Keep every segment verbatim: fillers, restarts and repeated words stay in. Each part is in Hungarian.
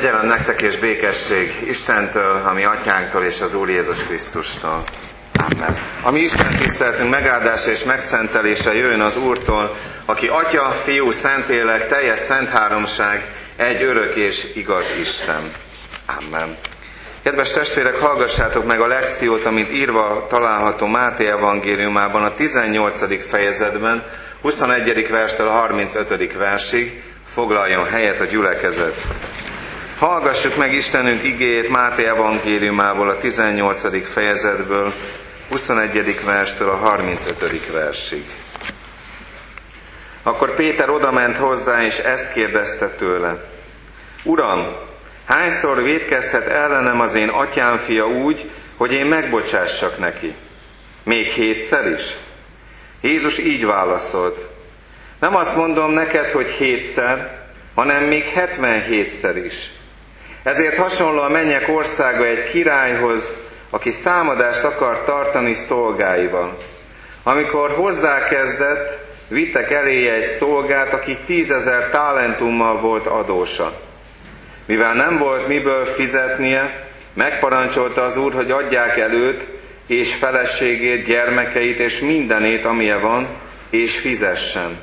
Kegyelem nektek és békesség Istentől, a mi atyánktól és az Úr Jézus Krisztustól. Amen. A mi Isten tiszteltünk megáldása és megszentelése jöjjön az Úrtól, aki Atya, Fiú, Szentlélek, teljes szent háromság, egy örök és igaz Isten. Amen. Kedves testvérek, hallgassátok meg a lekciót, amit írva található Máté evangéliumában a tizennyolcadik fejezetben, huszonegyedik verstől a harmincötödik versig. Foglaljon helyet a gyülekezet. Hallgassuk meg Istenünk igéjét Máté evangéliumából a tizennyolcadik fejezetből, huszonegyedik verstől a harmincötödik versig. Akkor Péter odament hozzá, és ezt kérdezte tőle: Uram, hányszor vétkezhet ellenem az én atyám fia úgy, hogy én megbocsássak neki? Még hétszer is? Jézus így válaszolt: Nem azt mondom neked, hogy hétszer, hanem még hetvenhétszer is. Ezért hasonló a mennyek országa egy királyhoz, aki számadást akar tartani szolgáival. Amikor hozzákezdett, vittek eléje egy szolgát, aki tízezer talentummal volt adósa. Mivel nem volt miből fizetnie, megparancsolta az Úr, hogy adják el őt, és feleségét, gyermekeit, és mindenét, amilyen van, és fizessen.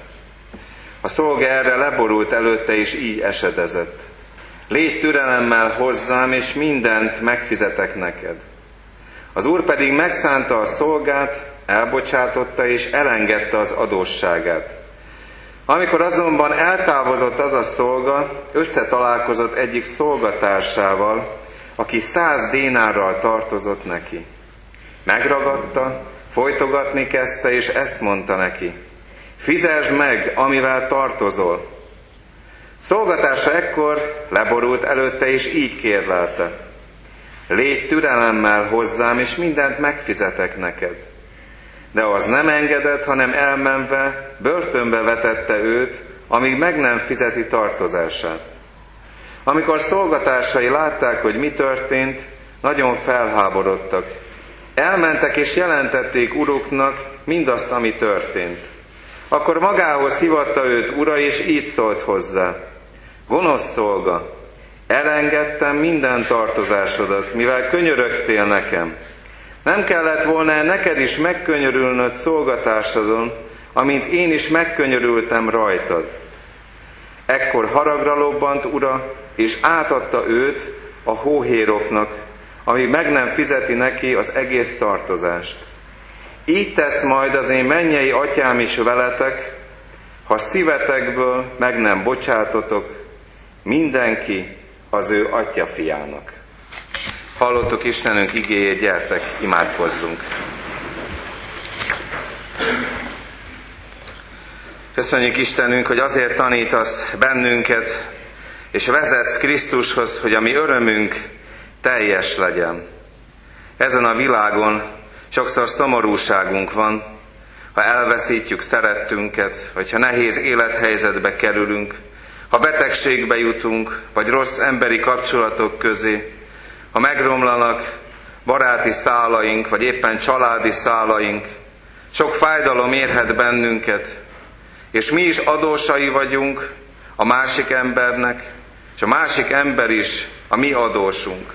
A szolga erre leborult előtte, és így esedezett: Légy türelemmel hozzám, és mindent megfizetek neked. Az Úr pedig megszánta a szolgát, elbocsátotta, és elengedte az adósságát. Amikor azonban eltávozott az a szolga, összetalálkozott egyik szolgatársával, aki száz dénárral tartozott neki. Megragadta, folytogatni kezdte, és ezt mondta neki: Fizesd meg, amivel tartozol. Szolgatársa ekkor leborult előtte, és így kérlelte: Légy türelemmel hozzám, és mindent megfizetek neked. De az nem engedett, hanem elmenve börtönbe vetette őt, amíg meg nem fizeti tartozását. Amikor szolgatársai látták, hogy mi történt, nagyon felháborodtak. Elmentek és jelentették uruknak mindazt, ami történt. Akkor magához hívatta őt ura, és így szólt hozzá: Gonosz szolga, elengedtem minden tartozásodat, mivel könyörögtél nekem. Nem kellett volna neked is megkönyörülnöd szolgatársadon, amint én is megkönyörültem rajtad. Ekkor haragra lobbant ura, és átadta őt a hóhéroknak, amíg meg nem fizeti neki az egész tartozást. Így tesz majd az én mennyei atyám is veletek, ha szívetekből meg nem bocsátotok mindenki az ő atyafiának. Hallottuk Istenünk igéjét, gyertek, imádkozzunk. Köszönjük Istenünk, hogy azért tanítasz bennünket, és vezetsz Krisztushoz, hogy a mi örömünk teljes legyen. Ezen a világon sokszor szomorúságunk van, ha elveszítjük szerettünket, vagy ha nehéz élethelyzetbe kerülünk, ha betegségbe jutunk, vagy rossz emberi kapcsolatok közé, ha megromlanak baráti szálaink, vagy éppen családi szálaink, sok fájdalom érhet bennünket, és mi is adósai vagyunk a másik embernek, és a másik ember is a mi adósunk.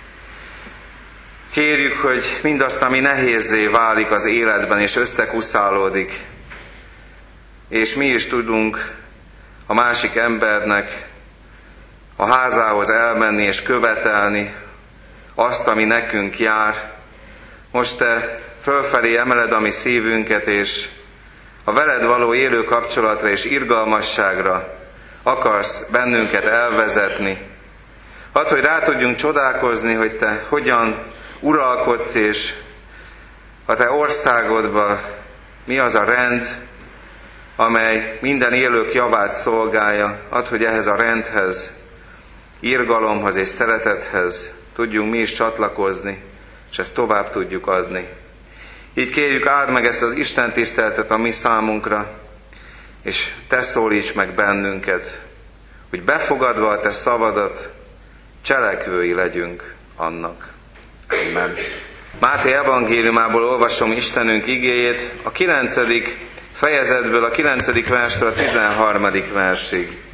Kérjük, hogy mindazt, ami nehézzé válik az életben, és összekuszálódik, és mi is tudunk a másik embernek a házához elmenni és követelni azt, ami nekünk jár. Most Te fölfelé emeled a mi szívünket, és a veled való élő kapcsolatra és irgalmasságra akarsz bennünket elvezetni. Hadd, hogy rá tudjunk csodálkozni, hogy Te hogyan uralkodsz, és a Te országodban mi az a rend, amely minden élők javát szolgálja. Add, hogy ehhez a rendhez, irgalomhoz és szeretethez tudjunk mi is csatlakozni, és ezt tovább tudjuk adni. Így kérjük, áld meg ezt az Isten tiszteletet a mi számunkra, és Te szólíts meg bennünket, hogy befogadva a Te szavadat, cselekvői legyünk annak. Amen. Máté evangéliumából olvasom Istenünk igéjét, a kilencedik fejezetből, a kilencedik verstől a tizenharmadik versig.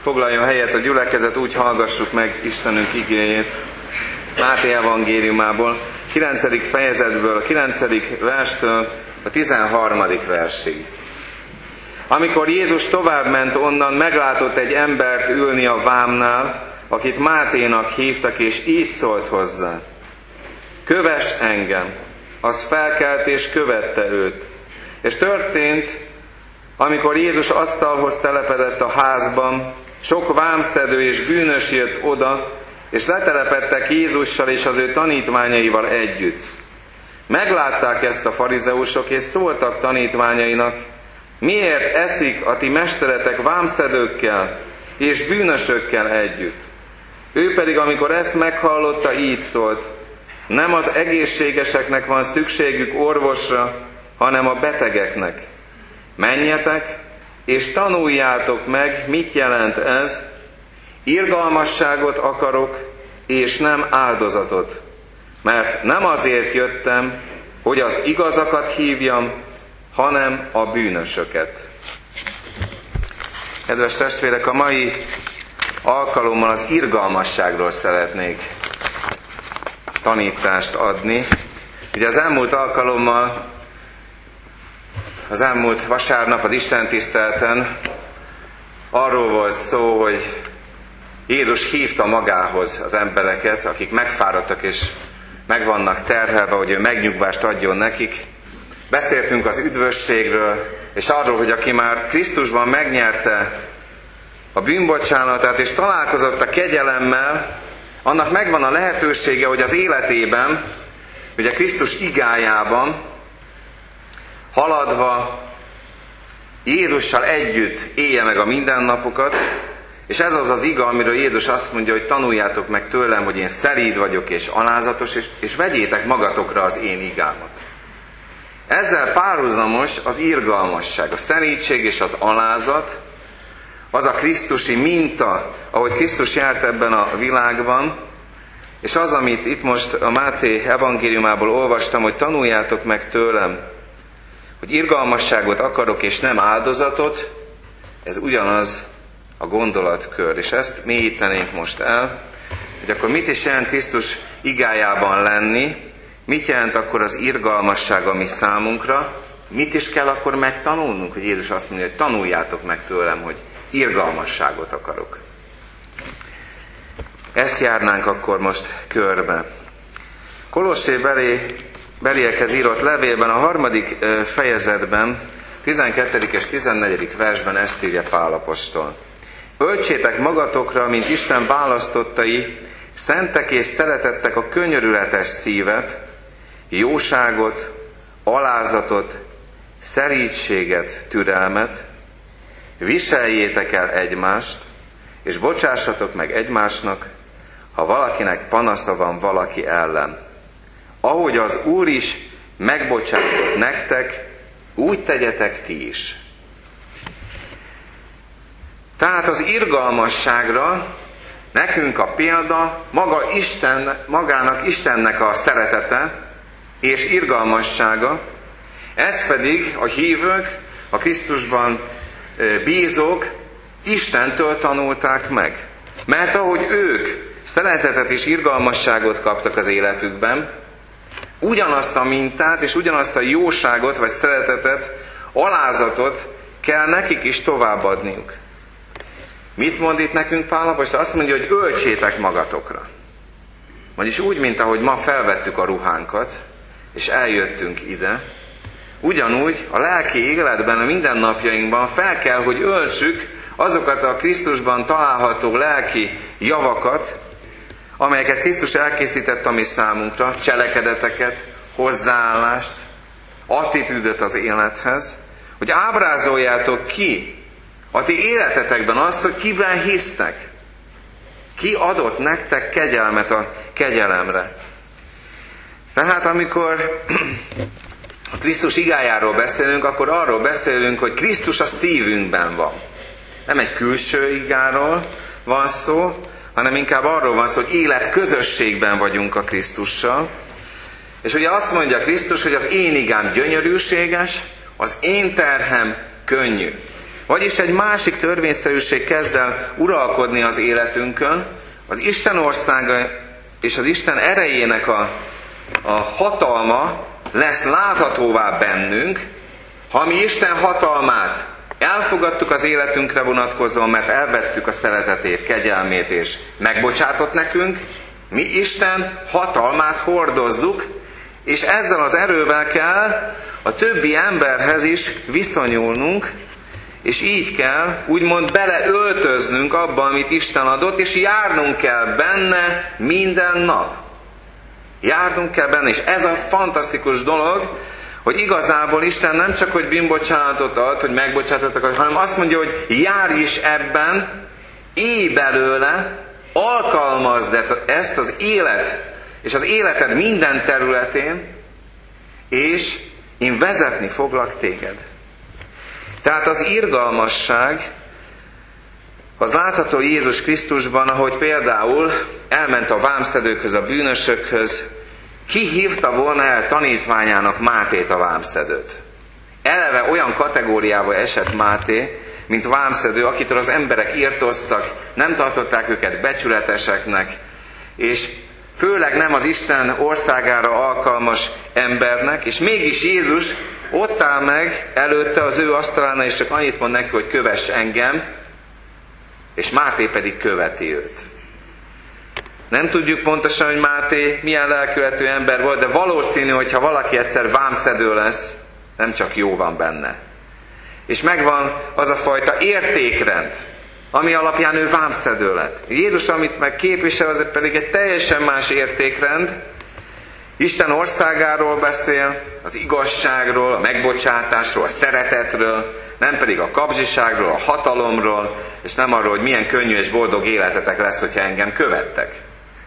Foglaljon helyet a gyülekezet, úgy hallgassuk meg Istenünk igéjét. Máté evangéliumából, kilencedik fejezetből, a kilencedik verstől a tizenharmadik versig. Amikor Jézus továbbment onnan, meglátott egy embert ülni a vámnál, akit Máténak hívtak, és így szólt hozzá: kövess engem! Az felkelt és követte őt. És történt, amikor Jézus asztalhoz telepedett a házban, sok vámszedő és bűnös jött oda, és letelepedtek Jézussal és az ő tanítványaival együtt. Meglátták ezt a farizeusok, és szóltak tanítványainak: miért eszik a ti mesteretek vámszedőkkel és bűnösökkel együtt? Ő pedig, amikor ezt meghallotta, így szólt: nem az egészségeseknek van szükségük orvosra, hanem a betegeknek. Menjetek, és tanuljátok meg, mit jelent ez: irgalmasságot akarok, és nem áldozatot. Mert nem azért jöttem, hogy az igazakat hívjam, hanem a bűnösöket. Kedves testvérek, a mai alkalommal az irgalmasságról szeretnék tanítást adni. Ugye az elmúlt alkalommal, az elmúlt vasárnap az istentiszteleten arról volt szó, hogy Jézus hívta magához az embereket, akik megfáradtak és meg vannak terhelve, hogy ő megnyugvást adjon nekik. Beszéltünk az üdvösségről, és arról, hogy aki már Krisztusban megnyerte a bűnbocsánatát, és találkozott a kegyelemmel, annak megvan a lehetősége, hogy az életében, ugye Krisztus igájában haladva Jézussal együtt élje meg a mindennapokat, és ez az az iga, amiről Jézus azt mondja, hogy tanuljátok meg tőlem, hogy én szelíd vagyok és alázatos, és, és vegyétek magatokra az én igámat. Ezzel párhuzamos az irgalmasság, a szelídség és az alázat, az a krisztusi minta, ahogy Krisztus járt ebben a világban, és az, amit itt most a Máté evangéliumából olvastam, hogy tanuljátok meg tőlem, hogy irgalmasságot akarok és nem áldozatot, ez ugyanaz a gondolatkör. És ezt mélyítenénk most el, hogy akkor mit is jelent Krisztus igájában lenni, mit jelent akkor az irgalmasság a mi számunkra, mit is kell akkor megtanulnunk, hogy Jézus azt mondja, hogy tanuljátok meg tőlem, hogy irgalmasságot akarok. Ezt járnánk akkor most körbe. Kolossé belé, beliekhez írott levélben, a harmadik fejezetben, tizenkettedik és tizennegyedik versben ezt írja Pál apostol: öltsétek magatokra, mint Isten választottai, szentek és szeretettek a könyörületes szívet, jóságot, alázatot, szelídséget, türelmet, viseljétek el egymást, és bocsássatok meg egymásnak, ha valakinek panasza van valaki ellen. Ahogy az Úr is megbocsátott nektek, úgy tegyetek ti is. Tehát az irgalmasságra nekünk a példa maga Isten, magának Istennek a szeretete és irgalmassága, ez pedig a hívők, a Krisztusban bízók Istentől tanulták meg. Mert ahogy ők szeretetet és irgalmasságot kaptak az életükben, ugyanazt a mintát és ugyanazt a jóságot vagy szeretetet, alázatot kell nekik is továbbadniuk. Mit mond itt nekünk Pál apostol? Azt mondja, hogy öltsétek magatokra. Vagyis úgy, mint ahogy ma felvettük a ruhánkat, és eljöttünk ide, ugyanúgy a lelki életben, a mindennapjainkban fel kell, hogy öltsük azokat a Krisztusban található lelki javakat, amelyeket Krisztus elkészített a mi számunkra, cselekedeteket, hozzáállást, attitűdöt az élethez, hogy ábrázoljátok ki a ti életetekben azt, hogy kiben hisztek. Ki adott nektek kegyelmet a kegyelemre. Tehát amikor a Krisztus igájáról beszélünk, akkor arról beszélünk, hogy Krisztus a szívünkben van. Nem egy külső igáról van szó, hanem inkább arról van szó, hogy élet közösségben vagyunk a Krisztussal. És ugye azt mondja Krisztus, hogy az én igám gyönyörűséges, az én terhem könnyű. Vagyis egy másik törvényszerűség kezd el uralkodni az életünkön, az Isten országa és az Isten erejének a, a hatalma lesz láthatóvá bennünk, ha mi Isten hatalmát elfogadtuk az életünkre vonatkozóan, mert elvettük a szeretetét, kegyelmét és megbocsátott nekünk, mi Isten hatalmát hordozzuk, és ezzel az erővel kell a többi emberhez is viszonyulnunk, és így kell úgymond beleöltöznünk abba, amit Isten adott, és járnunk kell benne minden nap. Járnunk kell benne, és ez a fantasztikus dolog, hogy igazából Isten nem csak, hogy bűnbocsánatot ad, hogy megbocsátatok, hanem azt mondja, hogy járj is ebben, élj belőle, alkalmazd ezt az élet, és az életed minden területén, és én vezetni foglak téged. Tehát az irgalmasság, az látható Jézus Krisztusban, ahogy például elment a vámszedőkhöz, a bűnösökhöz, ki hívta volna el tanítványának Mátét, a vámszedőt? Eleve olyan kategóriába esett Máté, mint vámszedő, akitől az emberek irtóztak, nem tartották őket becsületeseknek, és főleg nem az Isten országára alkalmas embernek, és mégis Jézus ott áll meg előtte az ő asztalánál, és csak annyit mond neki, hogy kövess engem, és Máté pedig követi őt. Nem tudjuk pontosan, hogy Máté milyen lelkületű ember volt, de valószínű, hogy ha valaki egyszer vámszedő lesz, nem csak jó van benne. És megvan az a fajta értékrend, ami alapján ő vámszedő lett. Jézus, amit meg képvisel, az pedig egy teljesen más értékrend. Isten országáról beszél, az igazságról, a megbocsátásról, a szeretetről, nem pedig a kapzsiságról, a hatalomról, és nem arról, hogy milyen könnyű és boldog életetek lesz, hogyha engem követtek.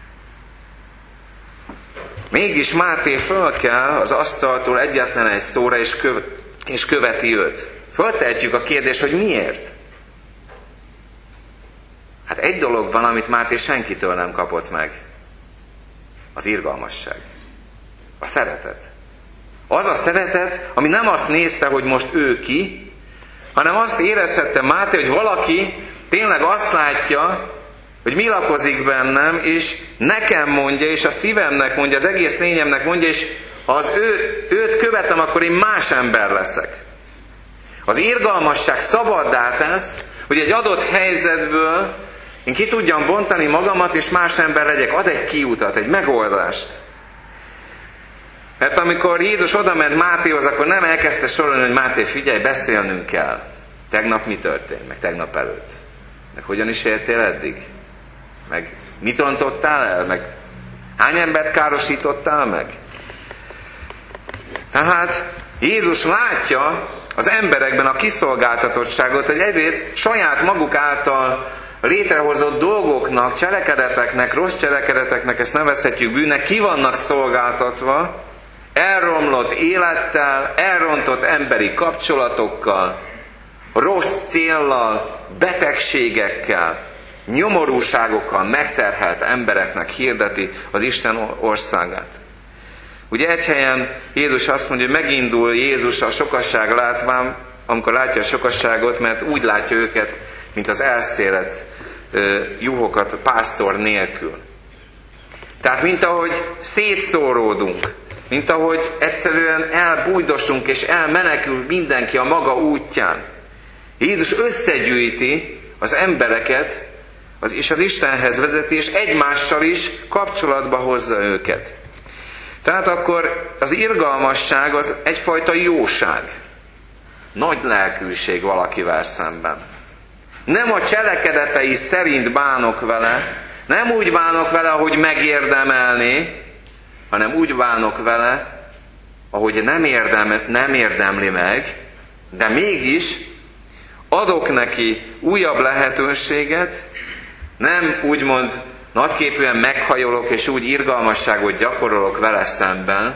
Mégis Máté föl kell az asztaltól egyetlen egy szóra, és, köv- és követi őt. Föltehetjük a kérdést, hogy miért? Hát egy dolog van, amit Máté senkitől nem kapott meg. Az irgalmasság. A szeretet. Az a szeretet, ami nem azt nézte, hogy most ő ki, hanem azt érezhette Máté, hogy valaki tényleg azt látja, hogy mi lakozik bennem, és nekem mondja, és a szívemnek mondja, az egész lényemnek mondja, és ha az ő, őt követem, akkor én más ember leszek. Az irgalmasság szabaddá tesz, hogy egy adott helyzetből én ki tudjam bontani magamat, és más ember legyek. Ad egy kiutat, egy megoldást. Mert amikor Jézus odament Mátéhoz, akkor nem elkezdte sorolni, hogy Máté, figyelj, beszélnünk kell. Tegnap mi történt, meg tegnap előtt. Meg hogyan is éltél eddig? Meg mit rontottál el? Meg hány embert károsítottál meg? Tehát Jézus látja az emberekben a kiszolgáltatottságot, hogy egyrészt saját maguk által létrehozott dolgoknak, cselekedeteknek, rossz cselekedeteknek, ezt nevezhetjük bűnnek, ki vannak szolgáltatva, elromlott élettel, elrontott emberi kapcsolatokkal, rossz céllal, betegségekkel, nyomorúságokkal megterhelt embereknek hirdeti az Isten országát. Ugye egy helyen Jézus azt mondja, hogy megindul Jézus a sokasság látván, amikor látja a sokasságot, mert úgy látja őket, mint az elszélet juhokat pásztor nélkül. Tehát mint ahogy szétszóródunk, mint ahogy egyszerűen elbújdosunk és elmenekül mindenki a maga útján. Jézus összegyűjti az embereket, az, és az Istenhez vezeti, és egymással is kapcsolatba hozza őket. Tehát akkor az irgalmasság az egyfajta jóság. Nagy lelkűség valakivel szemben. Nem a cselekedetei szerint bánok vele, nem úgy bánok vele, ahogy megérdemelné, hanem úgy bánok vele, ahogy nem, érdem, nem érdemli meg, de mégis adok neki újabb lehetőséget, nem úgymond nagyképűen meghajolok, és úgy irgalmasságot gyakorolok vele szemben,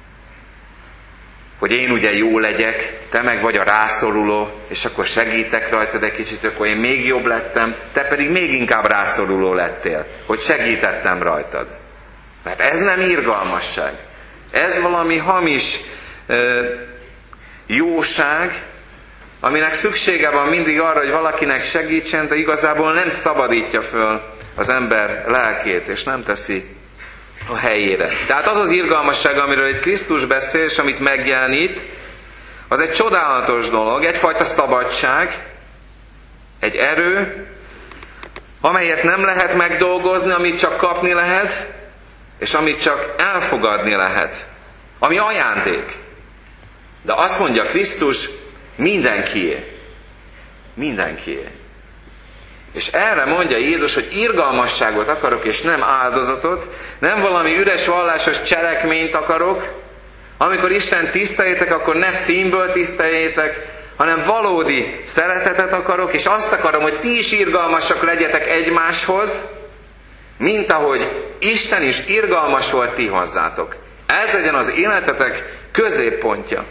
hogy én ugye jó legyek, te meg vagy a rászoruló, és akkor segítek rajtad egy kicsit, akkor én még jobb lettem, te pedig még inkább rászoruló lettél, hogy segítettem rajtad. Mert ez nem irgalmasság. Ez valami hamis ö, jóság, aminek szüksége van mindig arra, hogy valakinek segítsen, de igazából nem szabadítja föl az ember lelkét, és nem teszi a helyére. Tehát az az irgalmasság, amiről itt Krisztus beszél, és amit megjelenít, az egy csodálatos dolog, egyfajta szabadság, egy erő, amelyet nem lehet megdolgozni, amit csak kapni lehet, és amit csak elfogadni lehet, ami ajándék. De azt mondja Krisztus, mindenkié. Mindenkié. És erre mondja Jézus, hogy irgalmasságot akarok, és nem áldozatot, nem valami üres vallásos cselekményt akarok. Amikor Isten tiszteljétek, akkor ne színből tiszteljétek, hanem valódi szeretetet akarok, és azt akarom, hogy ti is irgalmasak legyetek egymáshoz, mint ahogy Isten is irgalmas volt ti hozzátok. Ez legyen az életetek középpontja.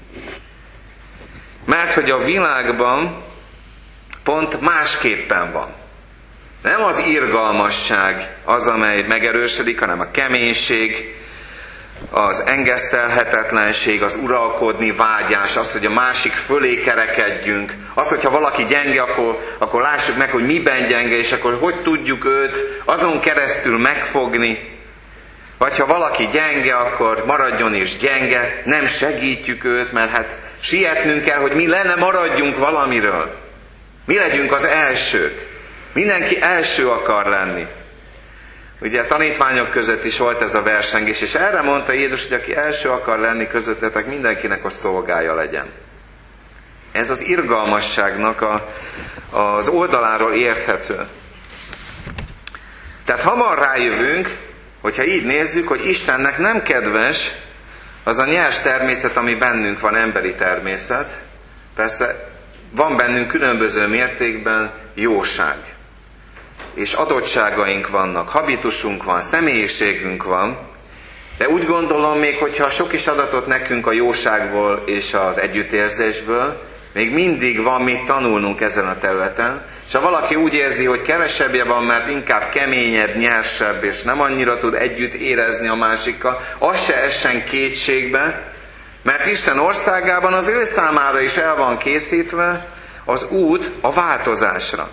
Mert hogy a világban pont másképpen van. Nem az irgalmasság az, amely megerősödik, hanem a keménység, az engesztelhetetlenség, az uralkodni vágyás, az, hogy a másik fölé kerekedjünk, az, hogyha valaki gyenge, akkor, akkor lássuk meg, hogy miben gyenge, és akkor hogy tudjuk őt azon keresztül megfogni. Vagy ha valaki gyenge, akkor maradjon is gyenge, nem segítjük őt, mert hát sietnünk kell, hogy mi lenne, maradjunk valamiről. Mi legyünk az elsők. Mindenki első akar lenni. Ugye a tanítványok között is volt ez a versengés, és erre mondta Jézus, hogy aki első akar lenni közöttetek, mindenkinek a szolgája legyen. Ez az irgalmasságnak a, az oldaláról érthető. Tehát hamar rájövünk, hogyha így nézzük, hogy Istennek nem kedves az a nyers természet, ami bennünk van, emberi természet. Persze van bennünk különböző mértékben jóság. És adottságaink vannak, habitusunk van, személyiségünk van, de úgy gondolom, még hogyha sok is adatot nekünk a jóságból és az együttérzésből, még mindig van mit tanulnunk ezen a területen, és ha valaki úgy érzi, hogy kevesebbje van, mert inkább keményebb, nyersebb, és nem annyira tud együtt érezni a másikkal, az se essen kétségbe, mert Isten országában az ő számára is el van készítve az út a változásra.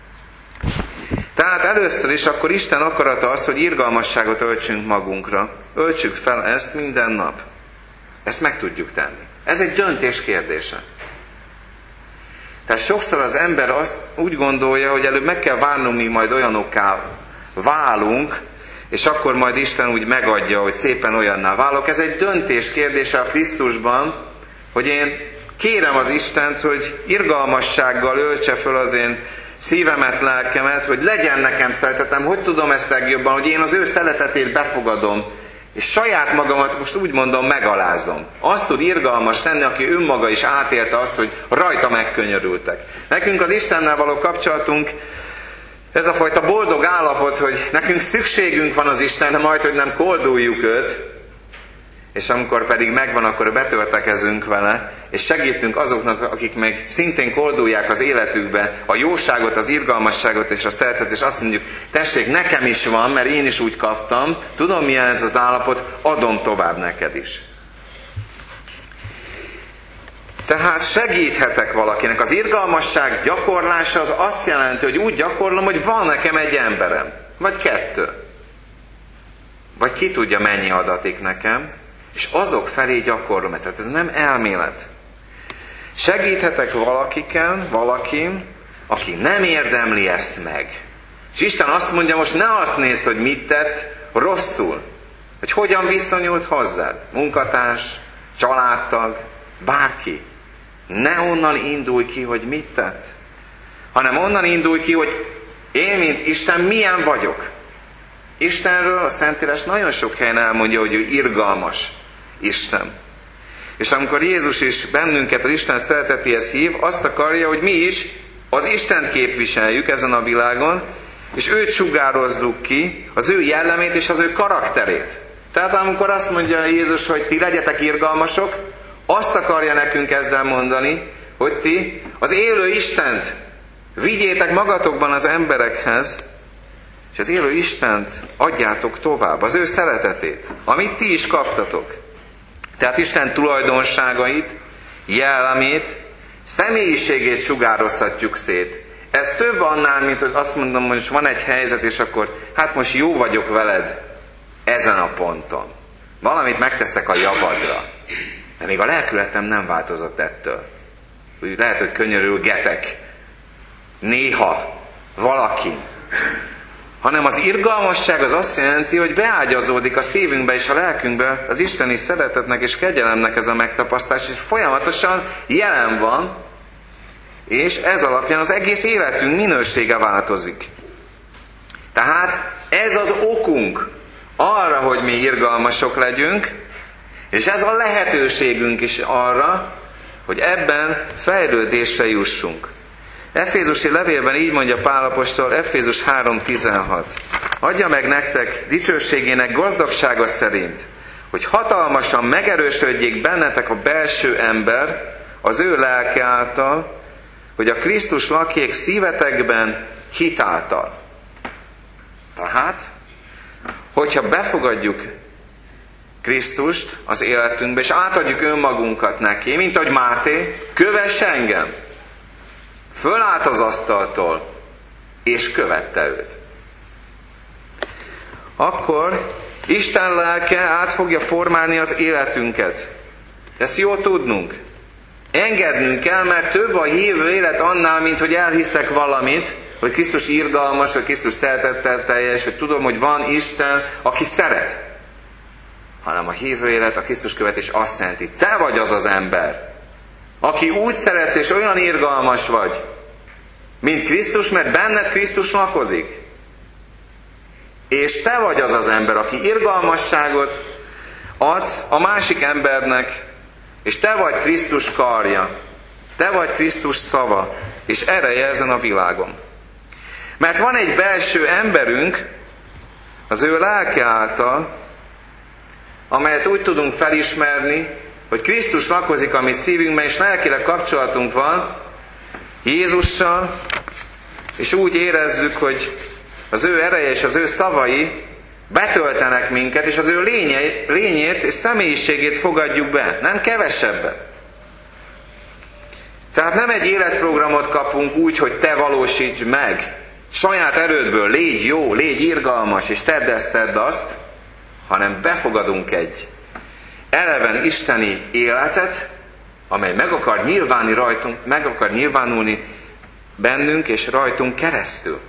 Tehát először is akkor Isten akarata az, hogy irgalmasságot öltsünk magunkra. Öltsük fel ezt minden nap. Ezt meg tudjuk tenni. Ez egy döntés kérdése. Tehát sokszor az ember azt úgy gondolja, hogy előbb meg kell várnunk, míg majd olyanokká válunk, és akkor majd Isten úgy megadja, hogy szépen olyanná válok. Ez egy döntés kérdése a Krisztusban, hogy én kérem az Istent, hogy irgalmassággal öltse föl az én szívemet, lelkemet, hogy legyen nekem szeretetem, hogy tudom ezt legjobban, hogy én az ő szeretetét befogadom, és saját magamat most úgy mondom, megalázom. Azt tud irgalmas lenni, aki önmaga is átélte azt, hogy rajta megkönyörültek. Nekünk az Istennel való kapcsolatunk, ez a fajta boldog állapot, hogy nekünk szükségünk van az Istenre, majd, hogy nem kolduljuk őt, és amikor pedig megvan, akkor betörtekezünk vele, és segítünk azoknak, akik meg szintén koldulják az életükbe a jóságot, az irgalmasságot és a szeretet, és azt mondjuk, tessék, nekem is van, mert én is úgy kaptam, tudom, milyen ez az állapot, adom tovább neked is. Tehát segíthetek valakinek. Az irgalmasság gyakorlása az azt jelenti, hogy úgy gyakorlom, hogy van nekem egy emberem, vagy kettő. Vagy ki tudja, mennyi adatik nekem, és azok felé gyakorlom ezt. Tehát ez nem elmélet. Segíthetek valakiken, valakin, aki nem érdemli ezt meg. És Isten azt mondja, most ne azt nézd, hogy mit tett rosszul. Hogy hogyan viszonyult hozzád. Munkatárs, családtag, bárki. Ne onnan indulj ki, hogy mit tett. Hanem onnan indulj ki, hogy én, mint Isten, milyen vagyok. Istenről a Szentírás nagyon sok helyen elmondja, hogy ő irgalmas Isten. És amikor Jézus is bennünket az Isten szeretetéhez hív, azt akarja, hogy mi is az Istent képviseljük ezen a világon, és őt sugározzuk ki, az ő jellemét és az ő karakterét. Tehát amikor azt mondja Jézus, hogy ti legyetek irgalmasok, azt akarja nekünk ezzel mondani, hogy ti az élő Istent vigyétek magatokban az emberekhez, és az élő Istent adjátok tovább, az ő szeretetét, amit ti is kaptatok. Tehát Isten tulajdonságait, jellemét személyiségét sugározhatjuk szét. Ez több annál, mint hogy azt mondom, hogy van egy helyzet, és akkor hát most jó vagyok veled ezen a ponton. Valamit megteszek a javadra. De még a lelkületem nem változott ettől. Úgy lehet, hogy könyörülgetek néha valakin. Hanem az irgalmasság az azt jelenti, hogy beágyazódik a szívünkbe és a lelkünkbe az isteni szeretetnek és kegyelemnek ez a megtapasztalás, és folyamatosan jelen van, és ez alapján az egész életünk minősége változik. Tehát ez az okunk arra, hogy mi irgalmasok legyünk, és ez a lehetőségünk is arra, hogy ebben fejlődésre jussunk. Efézusi levélben így mondja Pál apostol, Efézus három tizenhat. Adja meg nektek dicsőségének gazdagsága szerint, hogy hatalmasan megerősödjék bennetek a belső ember az ő lelke által, hogy a Krisztus lakjék szívetekben hitáltal. Tehát, hogyha befogadjuk Krisztust az életünkbe, és átadjuk önmagunkat neki, mint ahogy Máté, kövess engem. Fölállt az asztaltól, és követte őt. Akkor Isten lelke át fogja formálni az életünket. Ezt jó tudnunk. Engednünk kell, mert több a hívő élet annál, mint hogy elhiszek valamit, hogy Krisztus irgalmas, hogy Krisztus szeretettel teljes, hogy tudom, hogy van Isten, aki szeret. Hanem a hívő élet, a Krisztus követés azt jelenti, te vagy az az ember, aki úgy szeretsz és olyan irgalmas vagy, mint Krisztus, mert benned Krisztus lakozik. És te vagy az az ember, aki irgalmasságot adsz a másik embernek, és te vagy Krisztus karja, te vagy Krisztus szava, és ereje ezen a világon. Mert van egy belső emberünk, az ő lelke által, amelyet úgy tudunk felismerni, hogy Krisztus lakozik a mi szívünkben, és lelkileg kapcsolatunk van Jézussal, és úgy érezzük, hogy az ő ereje és az ő szavai betöltenek minket, és az ő lénye, lényét és személyiségét fogadjuk be, nem kevesebbet. Tehát nem egy életprogramot kapunk úgy, hogy te valósítsd meg, saját erődből légy jó, légy irgalmas, és tedd ezt, tedd azt, hanem befogadunk egy eleven isteni életet, amely meg akar nyilvánulni rajtunk, meg akar nyilvánulni bennünk és rajtunk keresztül.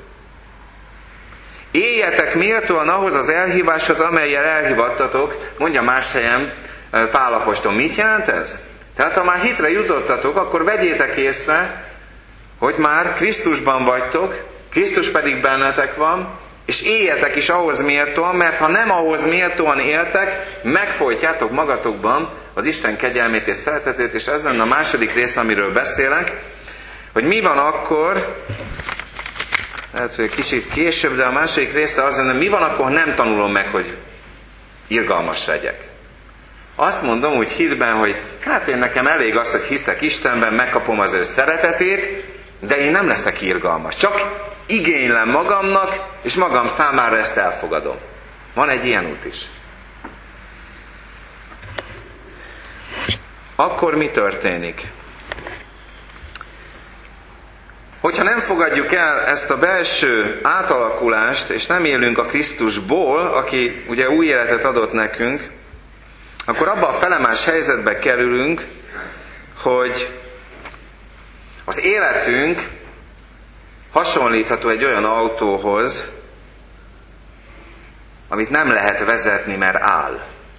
Éljetek méltóan ahhoz az elhíváshoz, amellyel elhívattatok, mondja más helyen Pál apostol. Mit jelent ez? Tehát ha már hitre jutottatok, akkor vegyétek észre, hogy már Krisztusban vagytok, Krisztus pedig bennetek van, és éljetek is ahhoz méltóan, mert ha nem ahhoz méltóan éltek, megfojtjátok magatokban az Isten kegyelmét és szeretetét, és ez lenne a második rész, amiről beszélek, hogy mi van akkor, lehet, hogy kicsit később, de a második része az lenne, mi van akkor, ha nem tanulom meg, hogy irgalmas legyek. Azt mondom úgy hitben, hogy hát én nekem elég az, hogy hiszek Istenben, megkapom az ő szeretetét, de én nem leszek irgalmas. Csak igénylem magamnak, és magam számára ezt elfogadom. Van egy ilyen út is. Akkor mi történik? Hogyha nem fogadjuk el ezt a belső átalakulást, és nem élünk a Krisztusból, aki ugye új életet adott nekünk, akkor abba a felemás helyzetbe kerülünk, hogy az életünk hasonlítható egy olyan autóhoz, amit nem lehet vezetni, mert áll.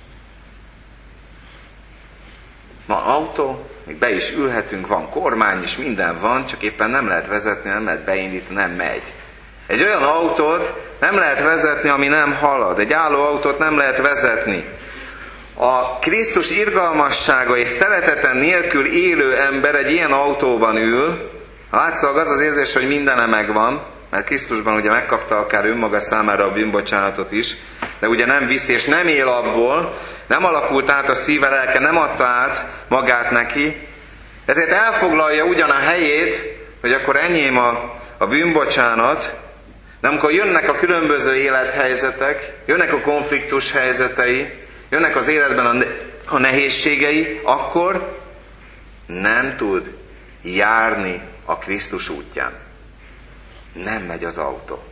Van autó, még be is ülhetünk, van kormány is, minden van, csak éppen nem lehet vezetni, nem lehet beindítani, nem megy. Egy olyan autót nem lehet vezetni, ami nem halad. Egy álló autót nem lehet vezetni. A Krisztus irgalmassága és szeretete nélkül élő ember egy ilyen autóban ül, látszólag az az érzés, hogy mindene megvan, mert Krisztusban ugye megkapta akár önmaga számára a bűnbocsánatot is, de ugye nem viszi és nem él abból, nem alakult át a szíve, lelke, nem adta át magát neki, ezért elfoglalja ugyan a helyét, hogy akkor enyém a, a bűnbocsánat, de amikor jönnek a különböző élethelyzetek, jönnek a konfliktus helyzetei, jönnek az életben a, a nehézségei, akkor nem tud járni a Krisztus útján. Nem megy az autó.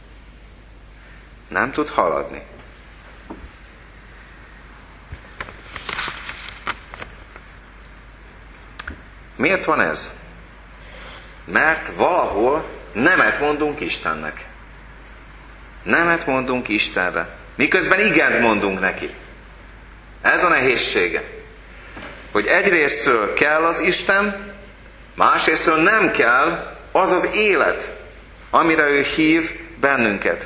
Nem tud haladni. Miért van ez? Mert valahol nemet mondunk Istennek. Nemet mondunk Istenre. Miközben igent mondunk neki. Ez a nehézsége. Hogy egyrésztről kell az Isten, másrésztről nem kell az az élet, amire ő hív bennünket.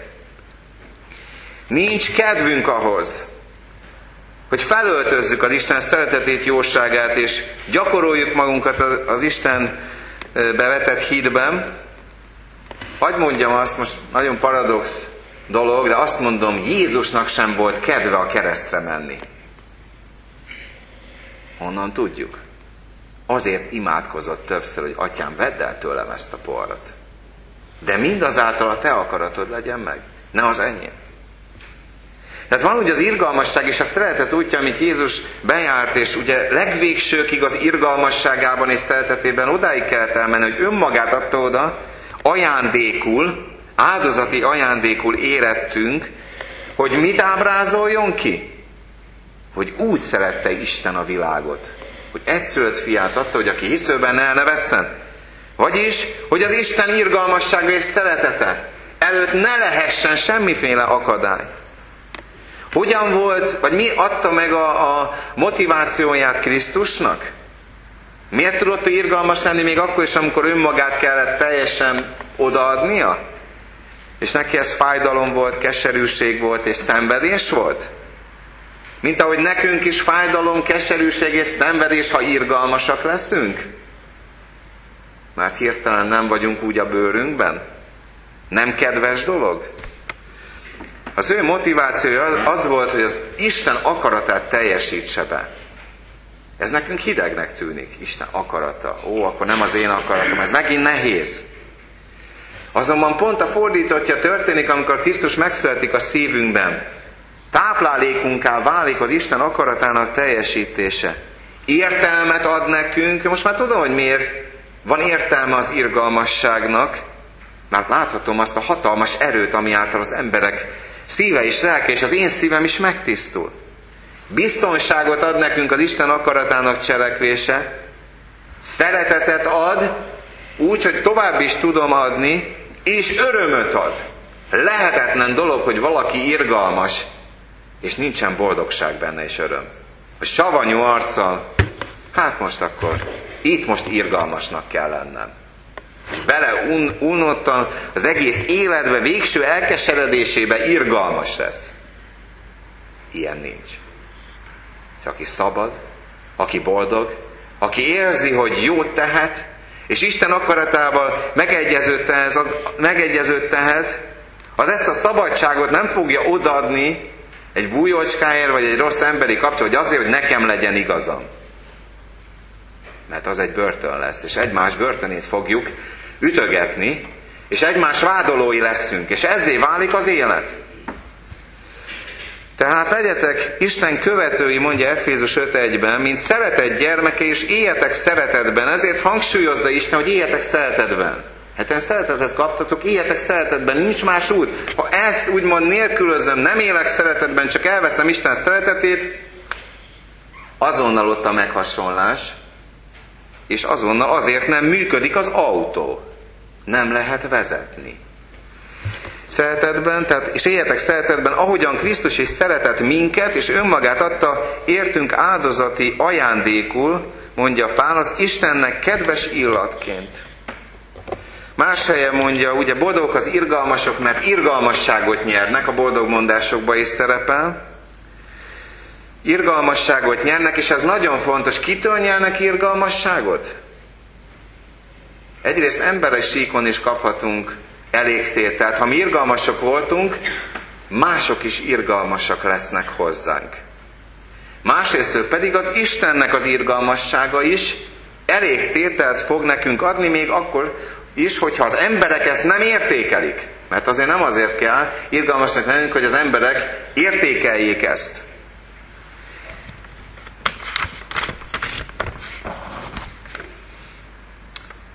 Nincs kedvünk ahhoz, hogy felöltözzük az Isten szeretetét, jóságát, és gyakoroljuk magunkat az Isten bevetett hídben. Hadd mondjam azt, most nagyon paradox dolog, de azt mondom, Jézusnak sem volt kedve a keresztre menni. Honnan tudjuk? Azért imádkozott többször, hogy Atyám, vedd el tőlem ezt a poharat. De mindazáltal a te akaratod legyen meg, ne az enyém. Tehát van ugye az irgalmasság és a szeretet útja, amit Jézus bejárt, és ugye legvégsőkig az irgalmasságában és szeretetében odáig kellett elmenni, hogy önmagát adta oda, ajándékul, áldozati ajándékul érettünk, hogy mit ábrázoljon ki? Hogy úgy szerette Isten a világot, hogy egyszülött fiát adta, hogy aki hisz benne, el ne vesszen. Vagyis, hogy az Isten irgalmassága és szeretete előtt ne lehessen semmiféle akadály. Hogyan volt, vagy mi adta meg a, a motivációját Krisztusnak? Miért tudott ő irgalmas lenni még akkor is, amikor önmagát kellett teljesen odaadnia? És neki ez fájdalom volt, keserűség volt és szenvedés volt? Mint ahogy nekünk is fájdalom, keserűség és szenvedés, ha irgalmasak leszünk? Mert hirtelen nem vagyunk úgy a bőrünkben? Nem kedves dolog? Az ő motivációja az volt, hogy az Isten akaratát teljesítse be. Ez nekünk hidegnek tűnik, Isten akarata. Ó, akkor nem az én akaratom, ez megint nehéz. Azonban pont a fordítottja történik, amikor Krisztus megszületik a szívünkben. Táplálékunká válik az Isten akaratának teljesítése. Értelmet ad nekünk, most már tudom, hogy miért van értelme az irgalmasságnak, mert láthatom azt a hatalmas erőt, ami által az emberek szíve és lelke, és az én szívem is megtisztul. Biztonságot ad nekünk az Isten akaratának cselekvése, szeretetet ad, úgy, hogy tovább is tudom adni, és örömöt ad. Lehetetlen dolog, hogy valaki irgalmas, és nincsen boldogság benne és öröm. A savanyú arccal, hát most akkor, itt most irgalmasnak kell lennem. És bele un, unottan az egész életbe, végső elkeseredésébe irgalmas lesz. Ilyen nincs. És aki szabad, aki boldog, aki érzi, hogy jót tehet, és Isten akaratával megegyezőt tehet, megegyezőt tehet, az ezt a szabadságot nem fogja odaadni egy bújócskáért, vagy egy rossz emberi kapcsolat, hogy azért, hogy nekem legyen igazam. Mert az egy börtön lesz, és egymás börtönét fogjuk ütögetni, és egymás vádolói leszünk, és ezzé válik az élet. Tehát legyetek Isten követői, mondja Efézus öt egyben, mint szeretett gyermeke, és éljetek szeretetben. Ezért hangsúlyozza Isten, hogy éljetek szeretetben. Hát én szeretetet kaptatok, éljetek szeretetben, nincs más út. Ha ezt úgymond nélkülözöm, nem élek szeretetben, csak elveszem Isten szeretetét, azonnal ott a meghasonlás, és azonnal azért nem működik az autó. Nem lehet vezetni. Szeretetben, tehát, és éljetek szeretetben, ahogyan Krisztus is szeretett minket, és önmagát adta értünk áldozati ajándékul, mondja Pál, az Istennek kedves illatként. Más helyen mondja, ugye boldogok az irgalmasok, mert irgalmasságot nyernek, a boldog mondásokban is szerepel. Irgalmasságot nyernek, és ez nagyon fontos. Kitől nyernek irgalmasságot? Egyrészt emberi síkon is kaphatunk elégtételt. Ha mi irgalmasok voltunk, mások is irgalmasak lesznek hozzánk. Másrészt pedig az Istennek az irgalmassága is elégtételt fog nekünk adni, még akkor is, hogyha az emberek ezt nem értékelik. Mert azért nem azért kell irgalmasnak lennünk, hogy az emberek értékeljék ezt.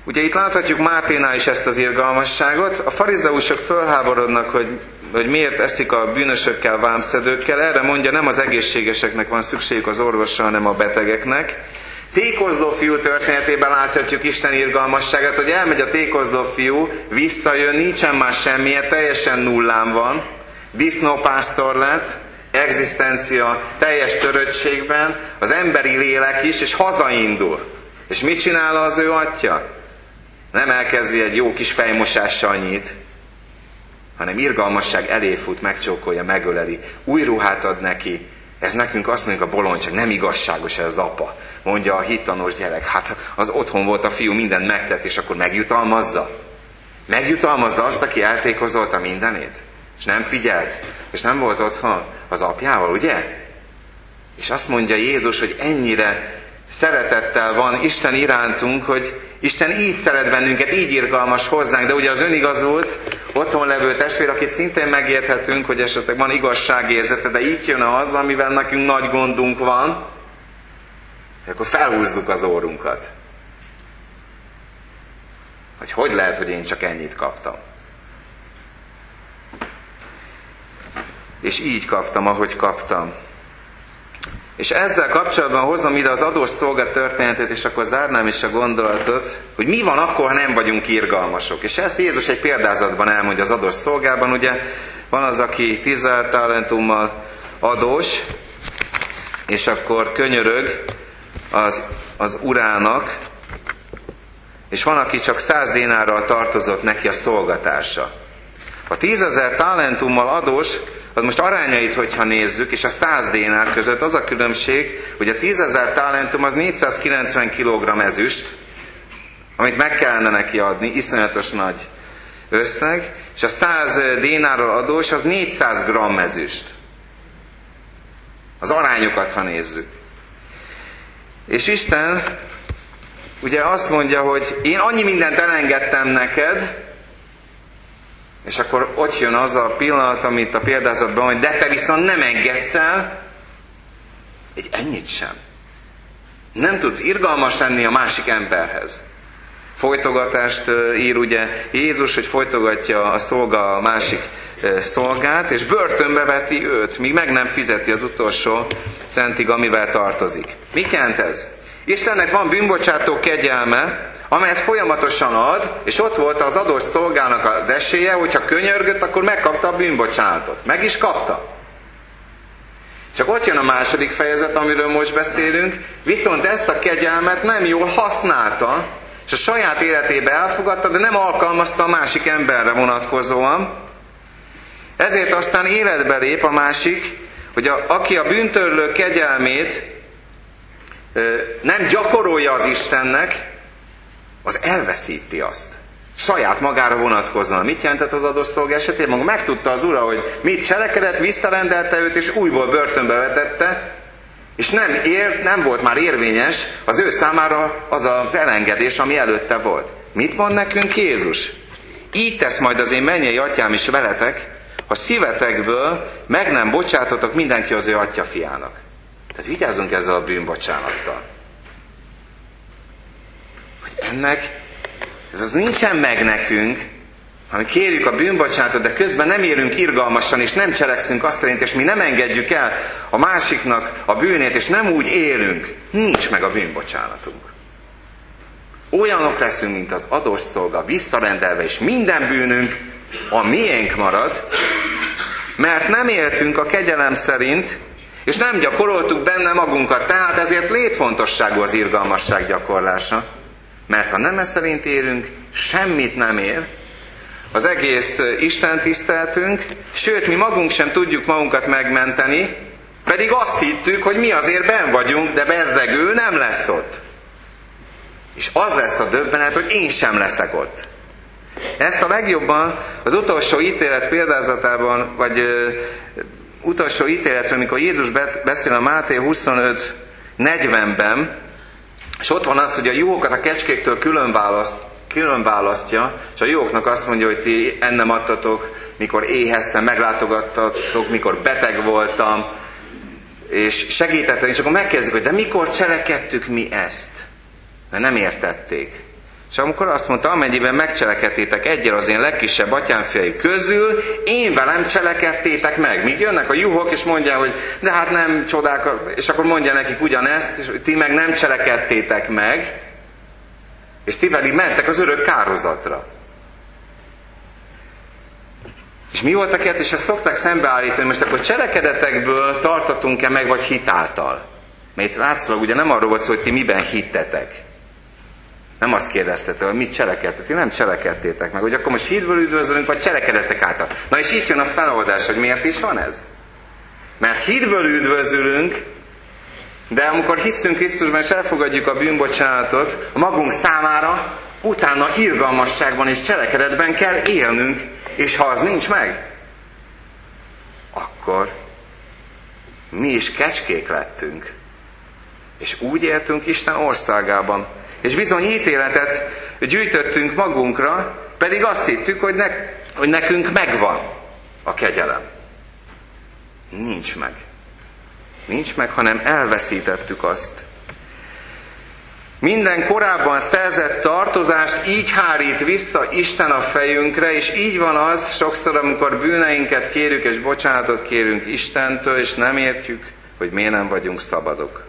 Ugye itt láthatjuk Máténál is ezt az irgalmasságot. A farizeusok fölháborodnak, hogy, hogy miért eszik a bűnösökkel, vámszedőkkel. Erre mondja, nem az egészségeseknek van szükségük az orvosra, hanem a betegeknek. Tékozló fiú történetében láthatjuk Isten irgalmasságát, hogy elmegy a tékozló fiú, visszajön, nincsen már semmilyen, teljesen nullán van, disznópásztor lett, egzisztencia teljes töröttségben, az emberi lélek is, és hazaindul. És mit csinál az ő atya? Nem elkezdi egy jó kis fejmosással nyit, hanem irgalmasság elé fut, megcsókolja, megöleli, új ruhát ad neki. Ez nekünk azt mondjuk a bolondság, nem igazságos ez az apa. Mondja a hittanos gyerek, hát az otthon volt a fiú, mindent megtett, és akkor megjutalmazza. Megjutalmazza azt, aki eltékozolta mindenét. És nem figyelt, és nem volt otthon az apjával, ugye? És azt mondja Jézus, hogy ennyire szeretettel van Isten irántunk, hogy Isten így szeret bennünket, így irgalmas hozzánk, de ugye az önigazult, otthon levő testvér, akit szintén megérthetünk, hogy esetleg van igazságérzete, de így jön az, amivel nekünk nagy gondunk van, akkor felhúzzuk az órunkat. Hogy hogy lehet, hogy én csak ennyit kaptam. És így kaptam, ahogy kaptam. És ezzel kapcsolatban hozom ide az adós szolga történetet, és akkor zárnám is a gondolatot, hogy mi van akkor, ha nem vagyunk irgalmasok. És ezt Jézus egy példázatban elmondja az adós szolgában. Ugye van az, aki tízezer talentummal adós, és akkor könyörög az, az urának, és van, aki csak száz dénárral tartozott neki a szolgatársa. A tízezer talentummal adós, az most arányait, hogyha nézzük, és a száz dénár között az a különbség, hogy a tízezer talentum az négyszázkilencven kilogramm ezüst, amit meg kellene neki adni, iszonyatos nagy összeg, és a száz dénárral adós az négyszáz gramm ezüst. Az arányokat, ha nézzük. És Isten ugye azt mondja, hogy én annyi mindent elengedtem neked, és akkor ott jön az a pillanat, amit a példázatban, hogy de te viszont nem engedsz el, egy ennyit sem. Nem tudsz irgalmas lenni a másik emberhez. Folytogatást ír ugye Jézus, hogy folytogatja a szolga a másik szolgát, és börtönbe veti őt, míg meg nem fizeti az utolsó centig, amivel tartozik. Mit jelent ez? Istennek van bűnbocsátó kegyelme, amelyet folyamatosan ad, és ott volt az adós szolgának az esélye, hogyha könyörgött, akkor megkapta a bűnbocsánatot. Meg is kapta. Csak ott jön a második fejezet, amiről most beszélünk, viszont ezt a kegyelmet nem jól használta, és a saját életébe elfogadta, de nem alkalmazta a másik emberre vonatkozóan. Ezért aztán életbe lép a másik, hogy a, aki a bűntörlő kegyelmét ö, nem gyakorolja az Istennek, az elveszíti azt. Saját magára vonatkozóan. Mit jelentett az adós szolga esetében? Maga megtudta az ura, hogy mit cselekedett, visszarendelte őt, és újból börtönbe vetette, és nem, ér, nem volt már érvényes az ő számára az az elengedés, ami előtte volt. Mit mond nekünk Jézus? Így tesz majd az én mennyei atyám is veletek, ha szívetekből meg nem bocsátotok mindenki az ő atya fiának. Tehát vigyázzunk ezzel a bűnbocsánattal. Hogy ennek, ez az nincsen meg nekünk, hanem kérjük a bűnbocsánatot, de közben nem érünk irgalmasan, és nem cselekszünk azt szerint, és mi nem engedjük el a másiknak a bűnét, és nem úgy élünk, nincs meg a bűnbocsánatunk. Olyanok leszünk, mint az adós szolga, visszarendelve, és minden bűnünk a miénk marad, mert nem éltünk a kegyelem szerint, és nem gyakoroltuk benne magunkat, tehát ezért létfontosságú az irgalmasság gyakorlása. Mert ha nem ez szerint élünk, semmit nem ér, az egész Isten tiszteltünk, sőt, mi magunk sem tudjuk magunkat megmenteni, pedig azt hittük, hogy mi azért benn vagyunk, de bezzeg ő nem lesz ott. És az lesz a döbbenet, hogy én sem leszek ott. Ezt a legjobban az utolsó ítélet példázatában, vagy ö, utolsó ítéletről, amikor Jézus beszél a Máté huszonöt negyvenben, és ott van az, hogy a juhokat a kecskéktől külön, választ, külön választja, és a juhoknak azt mondja, hogy ti ennem adtatok, mikor éheztem, meglátogattatok, mikor beteg voltam, és segítettem, és akkor megkérdezik, hogy de mikor cselekedtük mi ezt? Mert nem értették. És amikor azt mondta, amennyiben megcselekedtétek egyel az én legkisebb atyámfiai közül, én velem cselekedtétek meg. Míg jönnek a juhok, és mondják, hogy de hát nem csodák, és akkor mondja nekik ugyanezt, és ti meg nem cselekedtétek meg, és ti pedig mentek az örök kárhozatra. És mi volt a kettő? És ezt szokták szembeállítani, most akkor cselekedetekből tartatunk-e meg, vagy hitáltal? Mert látszólag ugye nem arról volt szó, hogy ti miben hittetek. Nem azt kérdeztetek, hogy mit cselekedtetek, ti nem cselekedtétek meg, hogy akkor most hitből üdvözölünk, vagy cselekedetek által. Na és itt jön a feloldás, hogy miért is van ez? Mert hitből üdvözölünk, de amikor hiszünk Krisztusban és elfogadjuk a bűnbocsánatot, a magunk számára utána irgalmasságban és cselekedetben kell élnünk, és ha az nincs meg, akkor mi is kecskék lettünk, és úgy éltünk Isten országában. És bizony ítéletet gyűjtöttünk magunkra, pedig azt hittük, hogy, ne, hogy nekünk megvan a kegyelem. Nincs meg. Nincs meg, hanem elveszítettük azt. Minden korábban szerzett tartozást így hárít vissza Isten a fejünkre, és így van az sokszor, amikor bűneinket kérjük, és bocsánatot kérünk Istentől, és nem értjük, hogy miért nem vagyunk szabadok.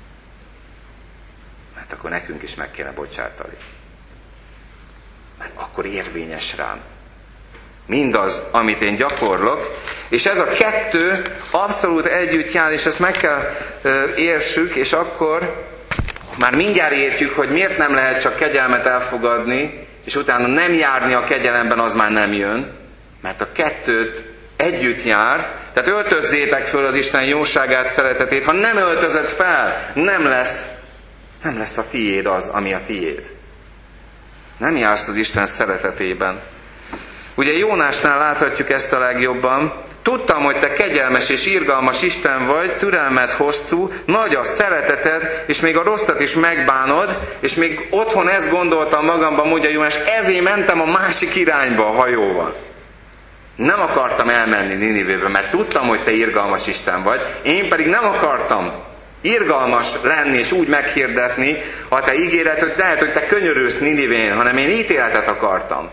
Mert akkor nekünk is meg kéne bocsátani. Mert akkor érvényes rám mindaz, amit én gyakorlok, és ez a kettő abszolút együtt jár, és ezt meg kell ö, értsük, és akkor már mindjárt értjük, hogy miért nem lehet csak kegyelmet elfogadni, és utána nem járni a kegyelemben, az már nem jön, mert a kettőt együtt jár, tehát öltözzétek föl az Isten jóságát, szeretetét, ha nem öltözöd fel, nem lesz, nem lesz a tiéd az, ami a tiéd. Nem jársz az Isten szeretetében. Ugye Jónásnál láthatjuk ezt a legjobban. Tudtam, hogy te kegyelmes és irgalmas Isten vagy, türelmed hosszú, nagy a szereteted, és még a rosszat is megbánod, és még otthon ezt gondoltam magamban, mondja Jónás, ezért mentem a másik irányba a hajóval. Nem akartam elmenni Ninivébe, mert tudtam, hogy te irgalmas Isten vagy, én pedig nem akartam irgalmas lenni és úgy meghirdetni, ha te ígéret, hogy lehet, hogy te könyörülsz Ninivén, hanem én ítéletet akartam.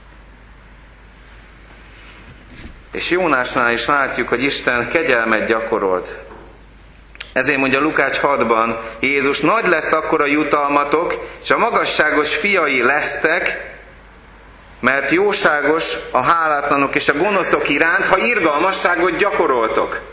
És Jónásnál is látjuk, hogy Isten kegyelmet gyakorolt. Ezért mondja Lukács hatban, Jézus, nagy lesz akkor a jutalmatok, és a magasságos fiai lesztek, mert jóságos a hálátlanok és a gonoszok iránt, ha irgalmasságot gyakoroltok.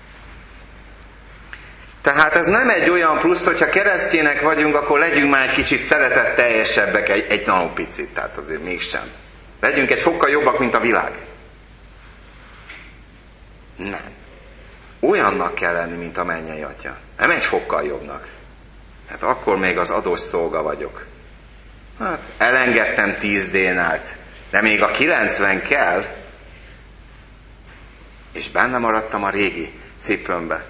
Tehát ez nem egy olyan plusz, hogyha keresztjének vagyunk, akkor legyünk már egy kicsit szeretetteljesebbek, egy, egy nagyon picit, tehát azért mégsem. Legyünk egy fokkal jobbak, mint a világ. Nem. Olyannak kell lenni, mint a mennyei Atya. Nem egy fokkal jobbnak. Hát akkor még az adós szolga vagyok. Hát elengedtem tíz dénárt, de még a kilencven kell, és benne maradtam a régi cipőmbe.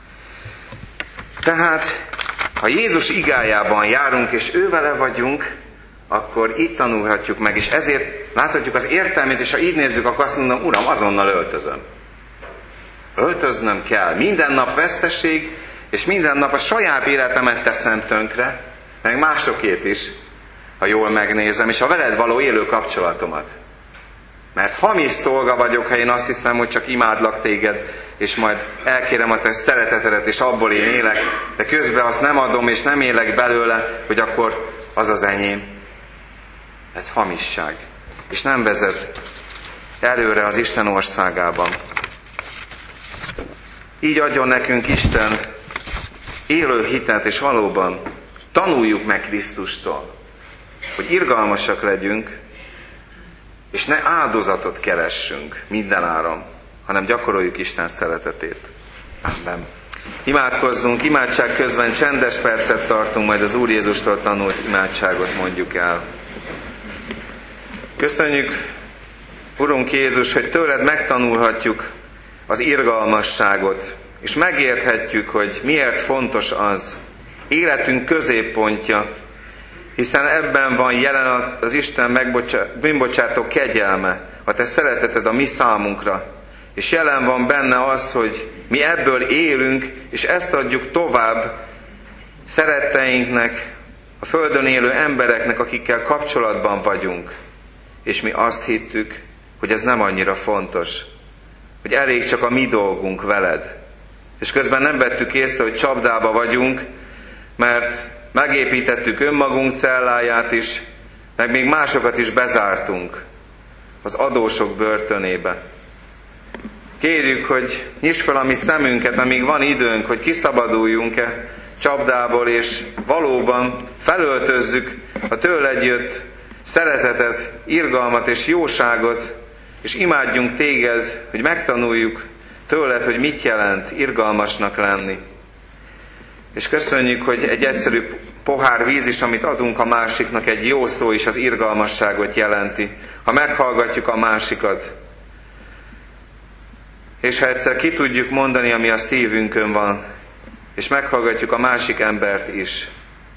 Tehát, ha Jézus igájában járunk, és ő vele vagyunk, akkor itt tanulhatjuk meg, és ezért láthatjuk az értelmét, és ha így nézzük, akkor azt mondom, Uram, azonnal öltözöm. Öltöznöm kell. Minden nap veszteség, és minden nap a saját életemet teszem tönkre, meg másokét is, ha jól megnézem, és a veled való élő kapcsolatomat. Mert hamis szolga vagyok, ha én azt hiszem, hogy csak imádlak téged, és majd elkérem a te szeretetedet, és abból én élek, de közben azt nem adom, és nem élek belőle, hogy akkor az az enyém. Ez hamisság. És nem vezet előre az Isten országában. Így adjon nekünk Isten élő hitet, és valóban tanuljuk meg Krisztustól, hogy irgalmasak legyünk, és ne áldozatot keressünk mindenáron, hanem gyakoroljuk Isten szeretetét. Amen. Imádkozzunk, imádság közben csendes percet tartunk, majd az Úr Jézustól tanult imádságot mondjuk el. Köszönjük, Urunk Jézus, hogy tőled megtanulhatjuk az irgalmasságot, és megérthetjük, hogy miért fontos az életünk középpontja, hiszen ebben van jelen az, az Isten bűnbocsátó kegyelme, a te szereteted a mi számunkra, és jelen van benne az, hogy mi ebből élünk, és ezt adjuk tovább szeretteinknek, a földön élő embereknek, akikkel kapcsolatban vagyunk, és mi azt hittük, hogy ez nem annyira fontos, hogy elég csak a mi dolgunk veled. És közben nem vettük észre, hogy csapdába vagyunk, mert megépítettük önmagunk celláját is, meg még másokat is bezártunk az adósok börtönébe. Kérjük, hogy nyisd fel a mi szemünket, amíg van időnk, hogy kiszabaduljunk-e csapdából, és valóban felöltözzük a tőled jött szeretetet, irgalmat és jóságot, és imádjunk téged, hogy megtanuljuk tőled, hogy mit jelent irgalmasnak lenni. És köszönjük, hogy egy egyszerű pohár víz is, amit adunk a másiknak, egy jó szó is az irgalmasságot jelenti, ha meghallgatjuk a másikat. És ha egyszer ki tudjuk mondani, ami a szívünkön van, és meghallgatjuk a másik embert is.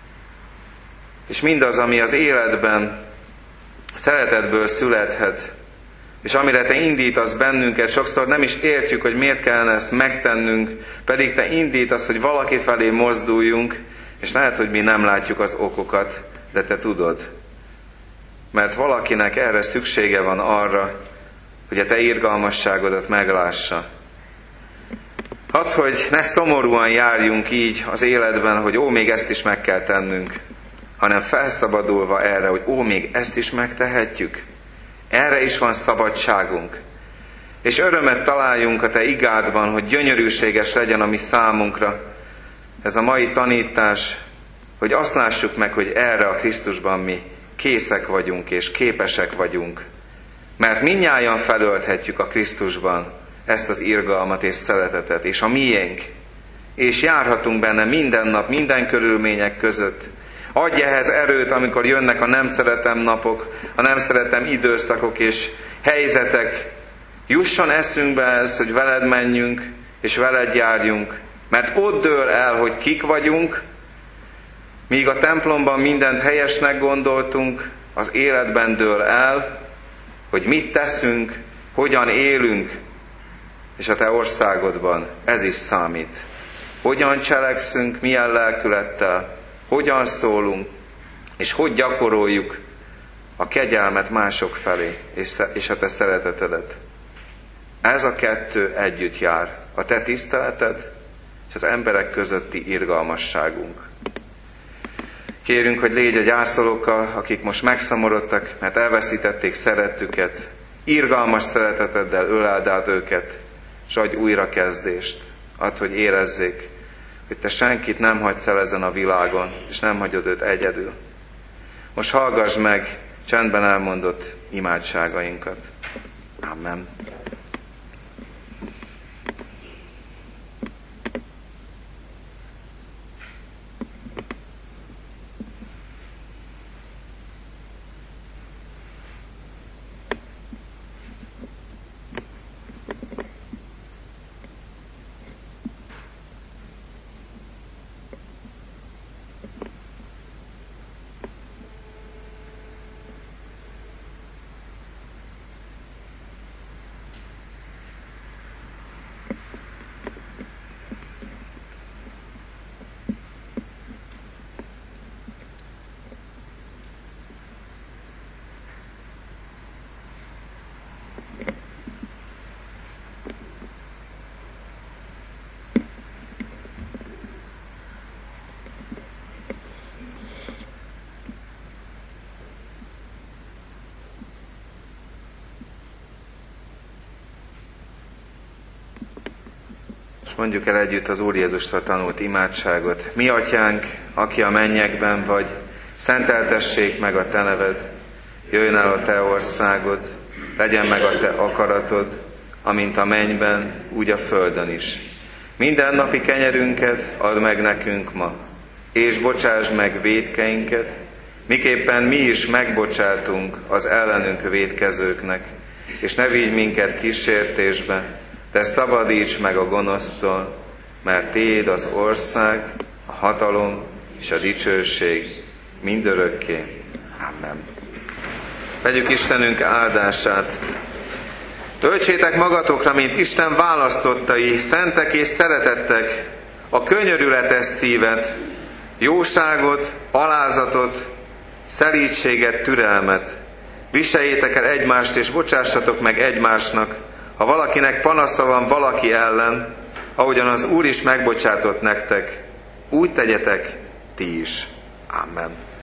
És mindaz, ami az életben szeretetből születhet, és amire te indítasz bennünket, sokszor nem is értjük, hogy miért kellene ezt megtennünk, pedig te indítasz, hogy valaki felé mozduljunk, és lehet, hogy mi nem látjuk az okokat, de te tudod. Mert valakinek erre szüksége van arra, hogy a te irgalmasságodat meglássa. Hadd, hogy ne szomorúan járjunk így az életben, hogy ó, még ezt is meg kell tennünk, hanem felszabadulva erre, hogy ó, még ezt is megtehetjük. Erre is van szabadságunk. És örömet találjunk a te igádban, hogy gyönyörűséges legyen a mi számunkra ez a mai tanítás, hogy azt lássuk meg, hogy erre a Krisztusban mi készek vagyunk és képesek vagyunk. Mert mindnyájan felölthetjük a Krisztusban ezt az irgalmat és szeretetet, és a miénk. És járhatunk benne minden nap, minden körülmények között. Adj ehhez erőt, amikor jönnek a nem szeretem napok, a nem szeretem időszakok és helyzetek. Jusson eszünkbe ez, hogy veled menjünk, és veled járjunk. Mert ott dől el, hogy kik vagyunk, míg a templomban mindent helyesnek gondoltunk, az életben dől el, hogy mit teszünk, hogyan élünk, és a te országodban ez is számít. Hogyan cselekszünk, milyen lelkülettel, hogyan szólunk, és hogy gyakoroljuk a kegyelmet mások felé, és a te szeretetedet. Ez a kettő együtt jár, a te tiszteleted, és az emberek közötti irgalmasságunk. Kérünk, hogy légy a gyászolókkal, akik most megszomorodtak, mert elveszítették szerettüket, irgalmas szereteteddel öleld át őket, és adj újrakezdést. Add, hogy érezzék, hogy te senkit nem hagysz el ezen a világon, és nem hagyod őt egyedül. Most hallgass meg csendben elmondott imádságainkat. Amen. Mondjuk el együtt az Úr Jézustól tanult imádságot. Mi atyánk, aki a mennyekben vagy, szenteltessék meg a te neved, jöjjön el a te országod, legyen meg a te akaratod, amint a mennyben, úgy a földön is. Minden napi kenyerünket add meg nekünk ma, és bocsásd meg vétkeinket, miképpen mi is megbocsátunk az ellenünk vétkezőknek, és ne vigy minket kísértésbe, de szabadíts meg a gonosztól, mert tiéd az ország, a hatalom és a dicsőség mindörökké. Amen. Vegyük Istenünk áldását. Töltsétek magatokra, mint Isten választottai, szentek és szeretettek, a könyörületes szívet, Jóságot, alázatot, szelídséget, türelmet. Viseljétek el egymást, és bocsássatok meg egymásnak, ha valakinek panasza van valaki ellen, ahogyan az Úr is megbocsátott nektek, úgy tegyetek ti is. Amen.